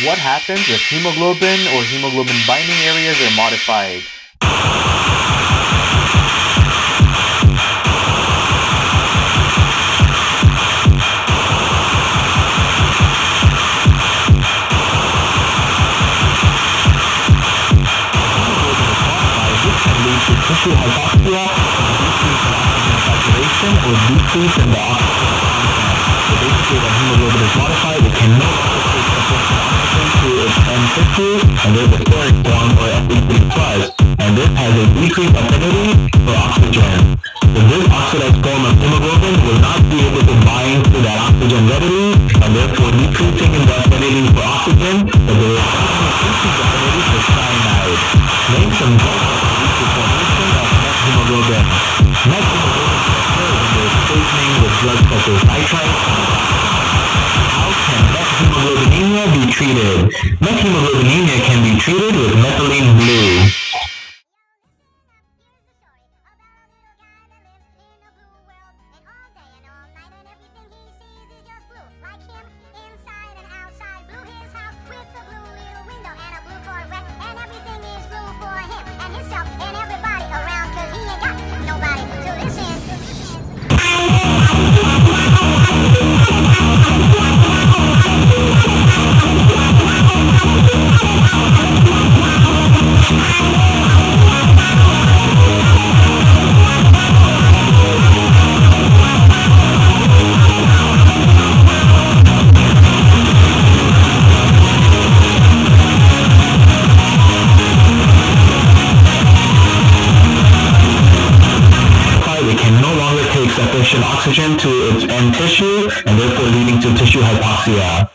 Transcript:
What happens if hemoglobin or hemoglobin binding areas are modified? Tissue hypoxia, decrease in oxygen saturation, or decrease in the oxygen content. So basically when hemoglobin is modified, it can no longer take sufficient oxygen to its end tissue, and there's a steric form, or Fe3+, and this has a decreased affinity for oxygen. So this oxidized form of hemoglobin will not be able to bind to that oxygen readily, and therefore decreasing in the affinity for oxygen, but there is increased affinity for cyanide. Name some formation of methemoglobin. Methemoglobin occurs when there is poisoning with drugs such as nitrite. How can methemoglobinemia be treated? Methemoglobinemia can be treated with methylene blue. Sufficient oxygen to its end tissue, and therefore leading to tissue hypoxia.